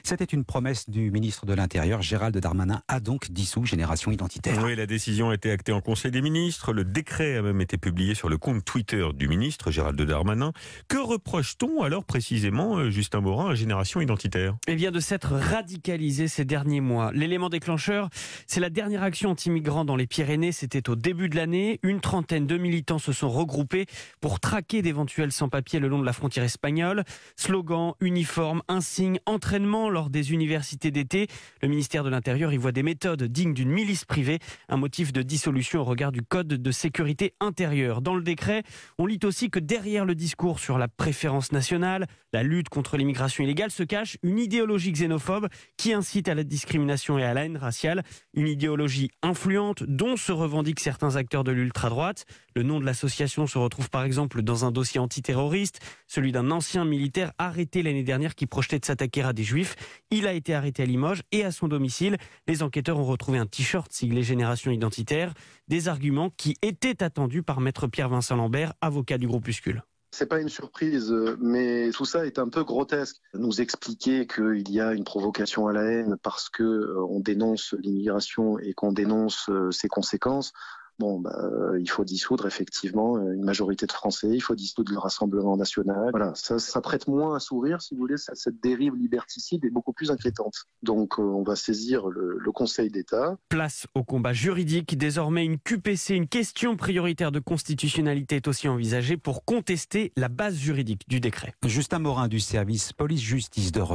C'était une promesse du ministre de l'Intérieur. Gérald Darmanin a donc dissous Génération Identitaire. Oui, la décision a été actée en Conseil des ministres. Le décret a même été publié sur le compte Twitter du ministre Gérald Darmanin. Que reproche-t-on alors précisément, Justin Morin, à Génération Identitaire ? Eh bien, de s'être radicalisé ces derniers mois. L'élément déclencheur, c'est la dernière action anti-migrants dans les Pyrénées. C'était au début de l'année. Une trentaine de militants se sont regroupés pour traquer d'éventuels sans-papiers le long de la frontière espagnole. Slogan, uniforme, insigne, entraînement lors des universités d'été. Le ministère de l'Intérieur y voit des méthodes dignes d'une milice privée, un motif de dissolution au regard du Code de sécurité intérieure. Dans le décret, on lit aussi que derrière le discours sur la préférence nationale, la lutte contre l'immigration illégale, se cache une idéologie xénophobe qui incite à la discrimination et à la haine raciale. Une idéologie influente dont se revendiquent certains acteurs de l'ultra-droite. Le nom de l'association se retrouve par exemple dans un dossier antiterroriste, celui d'un ancien militaire arrêté l'année dernière qui projetait de s'attaquer à des juifs. Il a été arrêté à Limoges et à son domicile. Les enquêteurs ont retrouvé un t-shirt siglé Génération Identitaire. Des arguments qui étaient attendus par maître Pierre-Vincent Lambert, avocat du groupuscule. C'est pas une surprise, mais tout ça est un peu grotesque. Nous expliquer qu'il y a une provocation à la haine parce que on dénonce l'immigration et qu'on dénonce ses conséquences. Il faut dissoudre effectivement une majorité de Français, il faut dissoudre le Rassemblement national. Voilà, ça prête moins à sourire, si vous voulez. Cette dérive liberticide est beaucoup plus inquiétante. Donc on va saisir le Conseil d'État. Place au combat juridique. Désormais, une QPC, une question prioritaire de constitutionnalité est aussi envisagée pour contester la base juridique du décret. Justin Morin du service police-justice de